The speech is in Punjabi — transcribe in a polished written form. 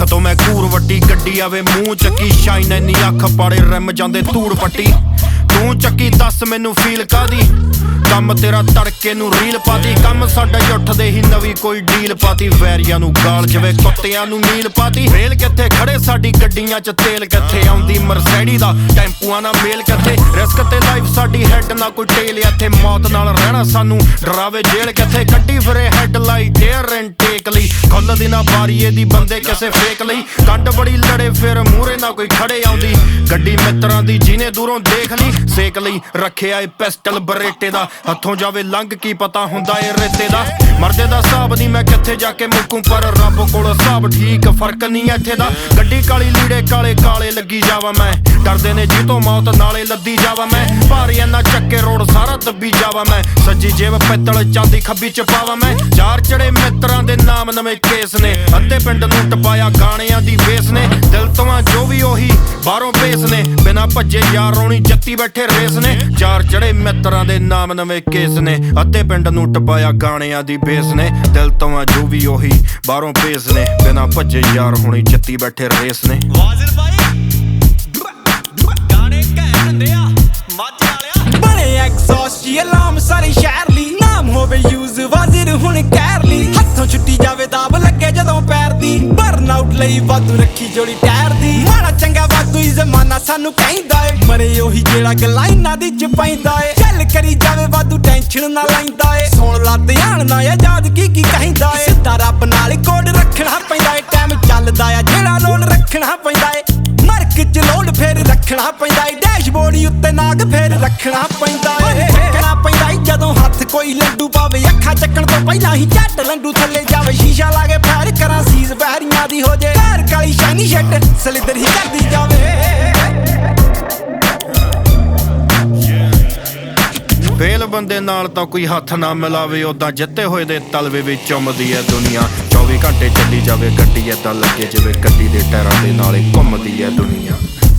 ਅੱਖ ਤੋਂ ਮੈਂ ਘੂਰ ਵੱਡੀ ਗੱਡੀ ਆਵੇ ਮੂੰਹ ਚੱਕੀ ਸ਼ਾਈਨ ਇੰਨੀ ਅੱਖ ਪਾੜੇ ਰਿਮ ਜਾਂਦੇ ਧੂੜ ਪੱਟੀ ਤੂੰ ਚੱਕੀ ਦੱਸ ਮੈਨੂੰ ਫੀਲ ਕਾਦੀ ਕੰਮ ਤੇਰਾ ਤੜਕੇ ਨੂੰ ਰੀਲ ਪਾਤੀ ਕੰਮ ਸਾਡਾ ਉੱਠਦੇ ਹੀ ਨਵੀਂ ਕੋਈ ਡੀਲ ਪਾਤੀ ਵੈਰੀਆਂ ਨੂੰ ਗਾਲ ਜਿਵੇਂ ਕੁੱਤਿਆਂ ਨੂੰ ਨੀਲ ਪਾਤੀ ਰੇਲ ਕਿੱਥੇ ਖੜੇ ਸਾਡੀ ਗੱਡੀਆਂ 'ਚ ਤੇਲ ਕਿੱਥੇ ਆਉਂਦੀ ਮਰਸੈਡੀ ਦਾ ਟੈਂਪੂਆਂ ਨਾਲ ਮੇਲ ਕਿੱਥੇ ਰਿਸਕ ਤੇ ਲਾਈਫ ਸਾਡੀ ਹੈਡ ਨਾ ਕੋਈ ਟੇਲ ਇੱਥੇ ਮੌਤ ਨਾਲ ਰਹਿਣਾ ਸਾਨੂੰ ਡਰਾਵੇ ਜੇਲ੍ਹ ਕਿੱਥੇ ਕੱਢੀ ਫਿਰੇ ਹੈਡਲਾਈਟ ਏਅਰ ਇਨਟੇਕ ਲਈ ਖੁੱਲਦੀ ਨਾ ਬਾਰੀਏ ਦੀ ਬੰਦੇ ਕਿਸੇ ਫੇਕ ਲਈ ਕੰਡ ਬੜੀ ਲੜੇ ਫਿਰ ਮੂਹਰੇ ਨਾ ਕੋਈ ਖੜੇ ਆਉਂਦੀ ਗੱਡੀ ਮਿੱਤਰਾਂ ਦੀ ਜਿਹਨੇ ਦੂਰੋਂ ਦੇਖ ਲਈ ਸੇਕ ਲਈ ਰੱਖਿਆ ਏ ਪਿਸਟਲ ਬਰੇਟੇ ਦਾ ਹੱਥੋਂ ਜਾਵੇ ਲੰਘ ਕੀ ਪਤਾ ਹੁੰਦਾ ਏ ਰੇਤੇ ਦਾ ਮਰਦੇ ਦਾ ਹਿਸਾਬ ਨਹੀਂ ਮੈਂ ਕਿੱਥੇ ਜਾ ਕੇ ਮੁੱਕੂ ਪਰ ਰੱਬ ਕੋਲ ਹਿਸਾਬ ਠੀਕ ਫਰਕ ਨਹੀਂ ਇੱਥੇ ਦਾ ਗੱਡੀ ਕਾਲੀ ਲੀੜੇ ਕਾਲੇ ਕਾਲੇ ਲੱਗੀ ਜਾਵਾਂ ਮੈਂ ਡਰਦੇ ਨੇ ਜੀ ਤੋਂ ਮੌਤ ਨਾਲੇ ਲੱਦੀ ਜਾਵਾਂ ਮੈਂ ਭਾਰੀ ਇੰਨਾ ਚੱਕੇ ਰੋਡ ਸਾਰਾ ਦੱਬੀ ਜਾਵਾਂ ਮੈਂ ਸੱਜੀ ਜੇਬ ਪਿੱਤਲ ਚਾਂਦੀ ਖੱਬੀ ਚ ਪਾਵਾਂ ਮੈਂ ਚਾਰ ਚੜੇ ਮਿੱਤਰਾਂ ਦੇ ਨਾਮ ਨਵੇਂ ਕੇਸ ਨੇ ਅੱਧੇ ਪਿੰਡ ਨੂੰ ਟਪਾਇਆ ਗਾਣਿਆਂ ਦੀ ਵੇਸ ਨੇ ਦਿਲ ਤੋਂ ਜੋ ਵੀ ਉਹੀ ਬਾਹਰੋਂ ਪੇਸ ਨੇ ਬਿਨਾਂ ਭੱਜੇ ਯਾਰ ਰੋਣੀ ਜੱਤੀ ਬੈਠੇ ਰੇਸ ਨੇ ਚਾਰ ਚੜੇ ਮਿੱਤਰਾਂ ਦੇ ਨਾਮ ਨਵੇਂ ਕੇਸ ਨੇ ਅੱਧੇ ਪਿੰਡ ਨੂੰ ਟਪਾਇਆ ਗਾਣਿਆਂ ਦੀ ਬੇਸ ਨੇ ਦਿਲ ਤੋਂ ਜੋ ਵੀ ਉਹੀ ਬਾਹਰੋਂ ਪੇਸ ਨੇ ਬਿਨਾਂ ਭੱਜੇ ਯਾਰ ਹੋਣੀ ਜੱਤੀ ਬੈਠੇ ਰੇਸ ਨੇ ਵਾਜ਼ਿਰ ਭਾਈ ਗਾਣੇ ਘੈਂਟ ਹੁੰਦੇ ਆ ਮਾਝੇ ਵਾਲਿਆ ਬਣੇ ਐਗਜ਼ੌਸਟ ਅਲਾਰਮ ਸਾਰੇ ਸ਼ਹਿਰ ਲਈ ਨਾਮ ਹੋਵੇ ਯੂਜ਼ ਵਾਜ਼ਿਰ ਹੁਣ ਕਹਿਰ ਲਈ ਹੱਥੋਂ ਛੁੱਟੀ ਜਾਵੇ ਦਾਬ ਲੱਗੇ ਜਦੋਂ ਪੈਰ ਦੀ ਬਰਨ ਆਊਟ ਲਈ ਵਾਧੂ ਰੱਖੀ ਜੋੜੀ ਟਾਇਰ ਦੀ ਮਾੜਾ ਚੰਗਾ ਵਾਧੂ ਹੀ ਜ਼ਮਾਨਾ ਸਾਨੂੰ ਕਹਿੰਦਾ ਏ ਮਰੇ ਉਹੀ ਜਿਹੜਾ ਗੱਲਾਂ ਇਹਨਾਂ ਦੀ ਚ ਪੈਂਦਾ ਏ ਚੱਲ ਕਰੀ ਜਾਵੇ ਵਾਧੂ ਟੈਨਸ਼ਨ ਨਾ ਲੈਂਦਾ ਏ ਸੁਣ ਲਾ ਧਿਆਨ ਨਾ ਆਜ਼ਾਦ ਕੀ ਕਹਿੰਦਾ ਏ ਸਿੱਧਾ ਰੱਬ ਨਾਲ ਕੋਡ ਰੱਖਣਾ ਪੈਂਦਾ ਏ ਟਾਈਮ ਚੱਲਦਾ ਆ ਜਿਹੜਾ ਲੋਡ ਰੱਖਣਾ ਪੈਂਦਾ ਏ ਨਰਕ ਚ ਲੋਡ ਫੇਰ ਰੱਖਣਾ ਪੈਂਦਾ ਏ ਡੈਸ਼ਬੋਰਡ ਉੱਤੇ ਨਾਗ ਫੇਰ ਰੱਖਣਾ ਪੈਂਦਾ ਏ ਚੱਕਣਾ ਪੈਂਦਾ ਏ ਜਦੋਂ ਹੱਥ ਕੋਈ ਲੰਡੂ ਪਾਵੇ ਅੱਖਾਂ ਚੱਕਣ ਤੋਂ ਪਹਿਲਾਂ ਹੀ ਝੱਟ ਲੰਡੂ ਥੱਲੇ ਜਾਵੇ ਸ਼ੀਸ਼ਾ ਲਾ ਕੇ ਫੈਰ ਕਰਾਂ ਸੀਜ਼ ਬਹਿਰੀਆਂ ਦੀ ਹੋ ਜੇ ਘਰ ਕਾਲੀ ਸ਼ਾਈਨੀ ਸ਼ੈਡ ਸਲਿੱਦਰ ਹੀ ਕਰਦੀ ਜਾਵੇ ਫੇਲ ਬੰਦੇ ਨਾਲ ਤਾਂ ਕੋਈ ਹੱਥ ਨਾ ਮਿਲਾਵੇ ਉਦਾਂ ਜਿੱਤੇ ਹੋਏ ਦੇ ਤਲਵੇ ਵਿੱਚ ਚੁੰਮਦੀ ਐ ਦੁਨੀਆ 24 ਘੰਟੇ ਚੱਲੀ ਜਾਵੇ ਗੱਡੀ ਏਦਾਂ ਲੱਗੇ ਜਿਵੇਂ ਗੱਡੀ ਦੇ ਟਾਇਰਾਂ ਦੇ ਨਾਲੇ ਘੁੰਮਦੀ ਐ ਦੁਨੀਆ